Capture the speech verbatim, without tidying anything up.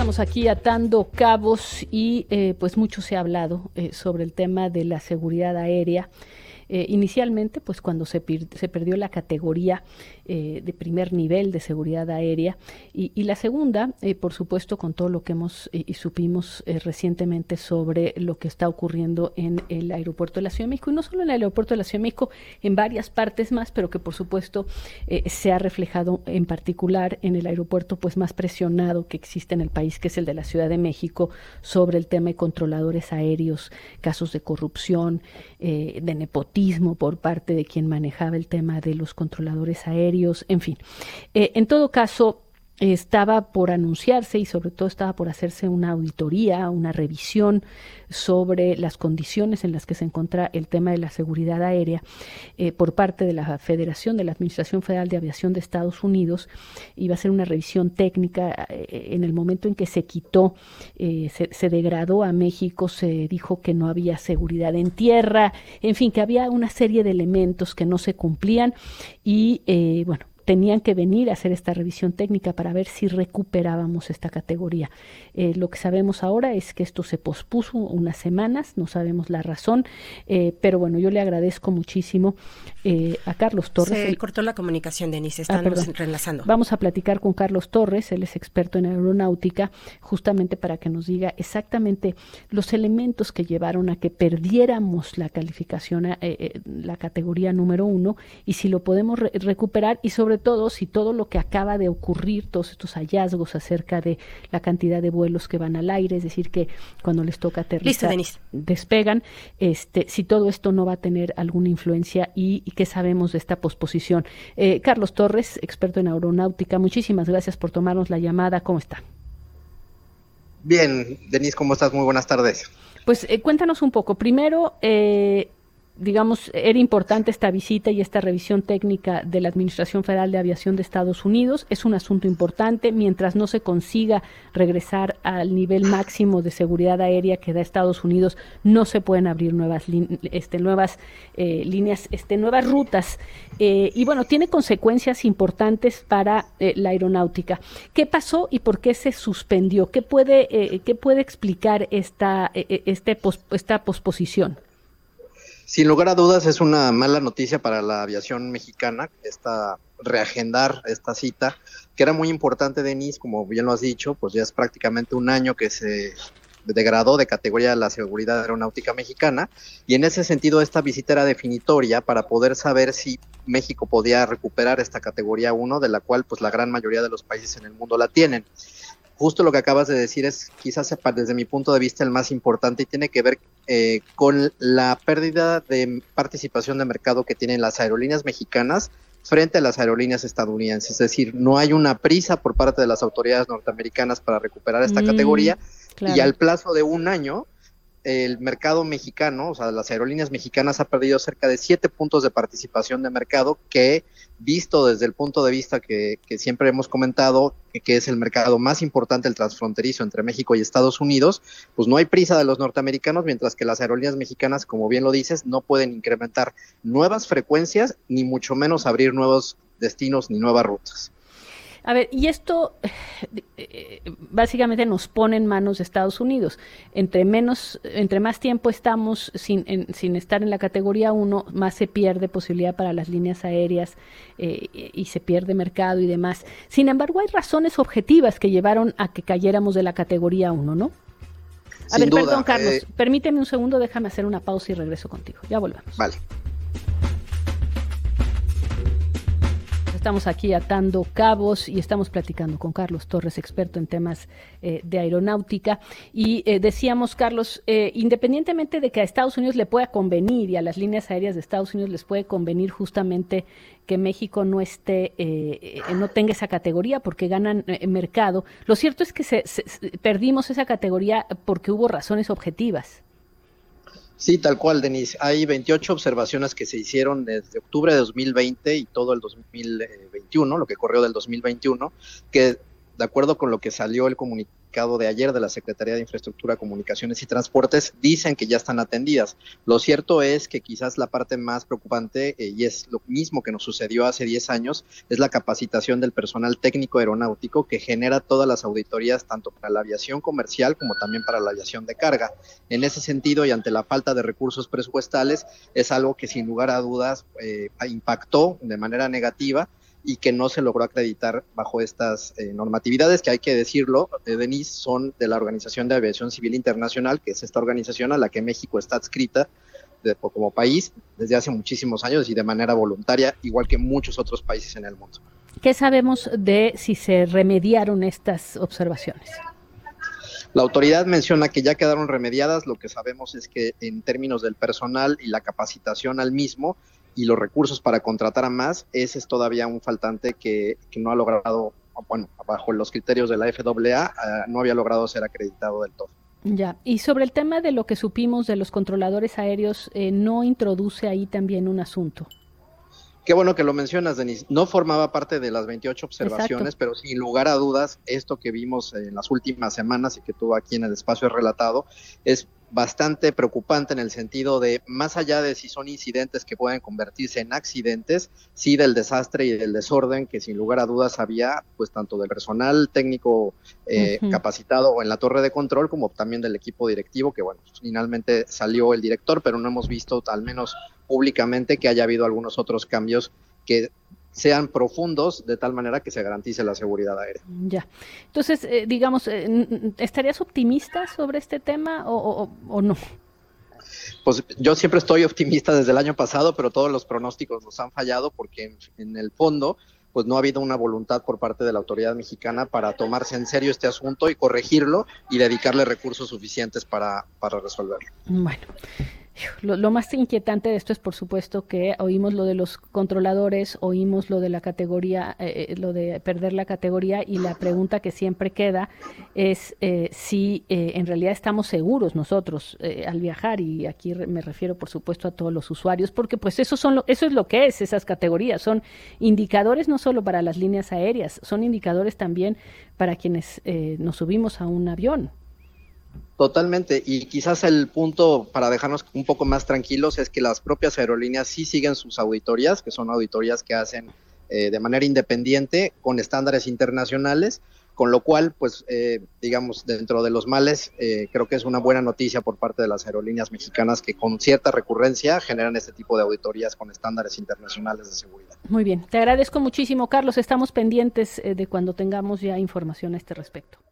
Estamos aquí atando cabos y eh, pues mucho se ha hablado eh, sobre el tema de la seguridad aérea. Eh, inicialmente, pues cuando se, pir- se perdió la categoría eh, de primer nivel de seguridad aérea y, y la segunda, eh, por supuesto, con todo lo que hemos eh, y supimos eh, recientemente sobre lo que está ocurriendo en el aeropuerto de la Ciudad de México, y no solo en el aeropuerto de la Ciudad de México, en varias partes más, pero que por supuesto eh, se ha reflejado en particular en el aeropuerto pues más presionado que existe en el país, que es el de la Ciudad de México, sobre el tema de controladores aéreos, casos de corrupción, eh, de nepotismo por parte de quien manejaba el tema de los controladores aéreos, en fin. Eh, en todo caso, estaba por anunciarse y sobre todo estaba por hacerse una auditoría, una revisión sobre las condiciones en las que se encuentra el tema de la seguridad aérea eh, por parte de la Federación de la Administración Federal de Aviación de Estados Unidos. Iba a ser una revisión técnica. Eh, en el momento en que se quitó, eh, se, se degradó a México, se dijo que no había seguridad en tierra, en fin, que había una serie de elementos que no se cumplían y eh, bueno, tenían que venir a hacer esta revisión técnica para ver si recuperábamos esta categoría. Eh, lo que sabemos ahora es que esto se pospuso unas semanas, no sabemos la razón, eh, pero bueno, yo le agradezco muchísimo eh, a Carlos Torres. Se el... cortó la comunicación, Denise, Ah, estamos relanzando. Vamos a platicar con Carlos Torres, él es experto en aeronáutica, justamente para que nos diga exactamente los elementos que llevaron a que perdiéramos la calificación, eh, eh, la categoría número uno, y si lo podemos re- recuperar y sobre todo si todo lo que acaba de ocurrir, todos estos hallazgos acerca de la cantidad de vuelos que van al aire, es decir, que cuando les toca aterrizar despegan, este, si todo esto no va a tener alguna influencia y, y qué sabemos de esta posposición. Eh, Carlos Torres, experto en aeronáutica, muchísimas gracias por tomarnos la llamada. ¿Cómo está? Bien, Denise, ¿cómo estás? Muy buenas tardes. Pues eh, cuéntanos un poco. Primero, eh, digamos, era importante esta visita y esta revisión técnica de la Administración Federal de Aviación de Estados Unidos. Es un asunto importante. Mientras no se consiga regresar al nivel máximo de seguridad aérea que da Estados Unidos, no se pueden abrir nuevas, este, nuevas eh, líneas, este, nuevas rutas. Eh, y bueno, tiene consecuencias importantes para eh, la aeronáutica. ¿Qué pasó y por qué se suspendió? ¿Qué puede, eh, qué puede explicar esta, eh, este pos, esta posposición? Sin lugar a dudas es una mala noticia para la aviación mexicana, esta reagendar esta cita, que era muy importante, Denise, como bien lo has dicho, pues ya es prácticamente un año que se degradó de categoría de la seguridad aeronáutica mexicana, y en ese sentido esta visita era definitoria para poder saber si México podía recuperar esta categoría uno, de la cual pues la gran mayoría de los países en el mundo la tienen. Justo lo que acabas de decir es quizás desde mi punto de vista el más importante y tiene que ver eh, con la pérdida de participación de mercado que tienen las aerolíneas mexicanas frente a las aerolíneas estadounidenses. Es decir, no hay una prisa por parte de las autoridades norteamericanas para recuperar esta mm, categoría, claro. Y al plazo de un año el mercado mexicano, o sea, las aerolíneas mexicanas ha perdido cerca de siete puntos de participación de mercado que, visto desde el punto de vista que, que siempre hemos comentado, que, que es el mercado más importante, el transfronterizo entre México y Estados Unidos, pues no hay prisa de los norteamericanos, mientras que las aerolíneas mexicanas, como bien lo dices, no pueden incrementar nuevas frecuencias, ni mucho menos abrir nuevos destinos ni nuevas rutas. A ver, y esto eh, básicamente nos pone en manos de Estados Unidos. Entre menos, entre más tiempo estamos sin, en, sin estar en la categoría uno, más se pierde posibilidad para las líneas aéreas eh, y se pierde mercado y demás. Sin embargo, hay razones objetivas que llevaron a que cayéramos de la categoría uno, ¿no? A Sin ver, duda, perdón, Carlos, eh... permíteme un segundo, déjame hacer una pausa y regreso contigo. Ya volvemos. Vale. Estamos aquí atando cabos y estamos platicando con Carlos Torres, experto en temas eh, de aeronáutica. Y eh, decíamos, Carlos, eh, independientemente de que a Estados Unidos le pueda convenir y a las líneas aéreas de Estados Unidos les puede convenir justamente que México no esté, eh, eh, no tenga esa categoría porque ganan eh, mercado, lo cierto es que se, se, perdimos esa categoría porque hubo razones objetivas. Sí, tal cual, Denise. Hay veintiocho observaciones que se hicieron desde octubre de dos mil veinte y todo el dos mil veintiuno, lo que corrió del dos mil veintiuno, que de acuerdo con lo que salió el comunicado comunicado de ayer de la Secretaría de Infraestructura, Comunicaciones y Transportes, dicen que ya están atendidas. Lo cierto es que quizás la parte más preocupante, eh, y es lo mismo que nos sucedió hace diez años, es la capacitación del personal técnico aeronáutico que genera todas las auditorías, tanto para la aviación comercial como también para la aviación de carga. En ese sentido, y ante la falta de recursos presupuestales, es algo que sin lugar a dudas eh, impactó de manera negativa y que no se logró acreditar bajo estas eh, normatividades, que hay que decirlo, eh, Denise, son de la Organización de Aviación Civil Internacional, que es esta organización a la que México está adscrita de, como país desde hace muchísimos años y de manera voluntaria, igual que muchos otros países en el mundo. ¿Qué sabemos de si se remediaron estas observaciones? La autoridad menciona que ya quedaron remediadas. Lo que sabemos es que en términos del personal y la capacitación al mismo y los recursos para contratar a más, ese es todavía un faltante que, que no ha logrado, bueno, bajo los criterios de la F A A, uh, no había logrado ser acreditado del todo. Ya, y sobre el tema de lo que supimos de los controladores aéreos, eh, ¿no introduce ahí también un asunto? Qué bueno que lo mencionas, Denise. No formaba parte de las veintiocho observaciones, exacto, pero sin lugar a dudas, esto que vimos en las últimas semanas y que tú aquí en el espacio has relatado, es bastante preocupante en el sentido de, más allá de si son incidentes que pueden convertirse en accidentes, sí del desastre y del desorden que sin lugar a dudas había, pues tanto del personal técnico eh, uh-huh. capacitado en la torre de control, como también del equipo directivo, que bueno, finalmente salió el director, pero no hemos visto, al menos públicamente, que haya habido algunos otros cambios que sean profundos de tal manera que se garantice la seguridad aérea. Ya. Entonces, eh, digamos, eh, ¿estarías optimista sobre este tema o, o, o no? Pues yo siempre estoy optimista desde el año pasado, pero todos los pronósticos nos han fallado porque en, en el fondo pues no ha habido una voluntad por parte de la autoridad mexicana para tomarse en serio este asunto y corregirlo y dedicarle recursos suficientes para, para resolverlo. Bueno. Lo, lo más inquietante de esto es, por supuesto, que oímos lo de los controladores, oímos lo de la categoría, eh, lo de perder la categoría, y la pregunta que siempre queda es eh, si eh, en realidad estamos seguros nosotros eh, al viajar, y aquí me refiero, por supuesto, a todos los usuarios, porque pues eso, son lo, eso es lo que es, esas categorías, son indicadores no solo para las líneas aéreas, son indicadores también para quienes eh, nos subimos a un avión. Totalmente, y quizás el punto para dejarnos un poco más tranquilos es que las propias aerolíneas sí siguen sus auditorías, que son auditorías que hacen eh, de manera independiente con estándares internacionales, con lo cual, pues, eh, digamos, dentro de los males, eh, creo que es una buena noticia por parte de las aerolíneas mexicanas que con cierta recurrencia generan este tipo de auditorías con estándares internacionales de seguridad. Muy bien, te agradezco muchísimo, Carlos, estamos pendientes eh, de cuando tengamos ya información a este respecto.